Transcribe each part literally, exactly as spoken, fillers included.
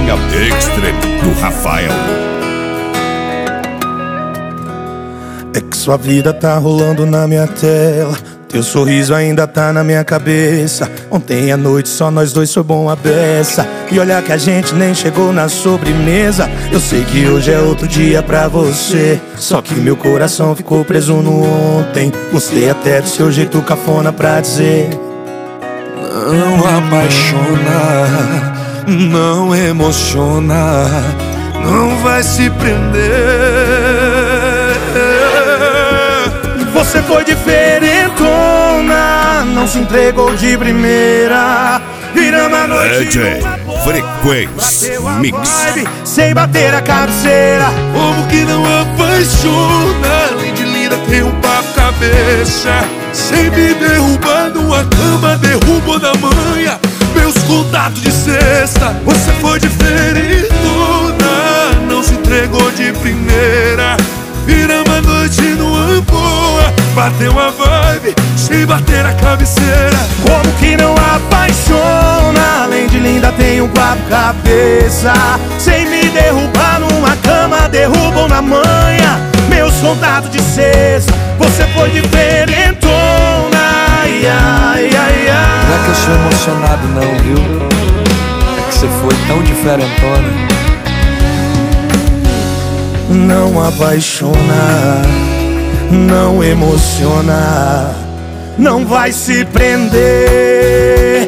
Coxinha Extreme do Rafael. É que sua vida tá rolando na minha tela, teu sorriso ainda tá na minha cabeça. Ontem à noite só nós dois foi bom a beça. E olha que a gente nem chegou na sobremesa. Eu sei que hoje é outro dia pra você, só que meu coração ficou preso no ontem. Gostei até do seu jeito cafona pra dizer: não apaixona, não emociona, não vai se prender. Você foi diferentona, não se entregou de primeira. Viramos a noite D J Frequência Mix, vibe, sem bater a cabeceira. Como que não apaixona? Além de linda tem um papo cabeça. Sem me derrubar numa cama, derrubou na manha meus contatos de sexta. Você foi diferentona, não se entregou de primeira. Viramos a noite numa boa, bateu a vibe, sem bater a cabeceira. Como que não apaixona? Além de linda tem um papo cabeça. Sem me derrubar numa cama, derrubam na manha meus contatos de sexta. Você foi diferentona, ai, ai, ai, ai. Não é que eu sou emocionado não, viu? É que você foi tão diferentona. Não apaixona, não emociona, não vai se prender.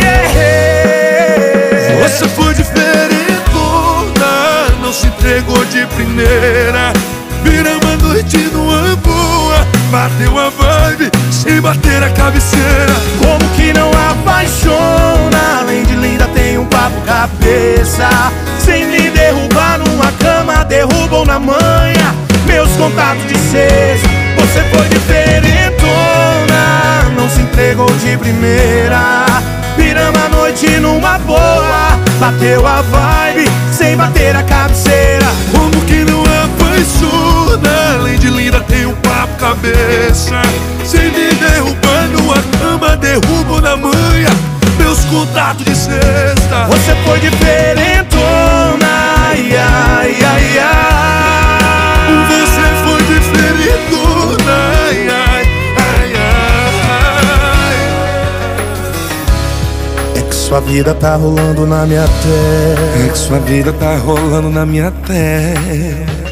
Yeah. Você foi diferentona, não se entregou de primeira. Viramos a noite numa boa, bateu a vibe, sem bater a cabeceira. Como que não apaixona? Além de linda tem um papo cabeça. Sem me derrubar numa cama, derrubam na manha meus contatos de sexta. Você foi diferentona, não se entregou de primeira. Viramos a noite numa boa, bateu a vibe, sem bater a cabeceira. Como que não apaixona? Além de linda tem um papo cabeça. Sem me derrubar numa cama, derrubo na manha meus contatos de sexta. Você foi diferentona, ai, ai, ai, ai. Você foi diferentona, ai, ai, ai, ai. É que sua vida tá rolando na minha tela. É que sua vida tá rolando na minha tela.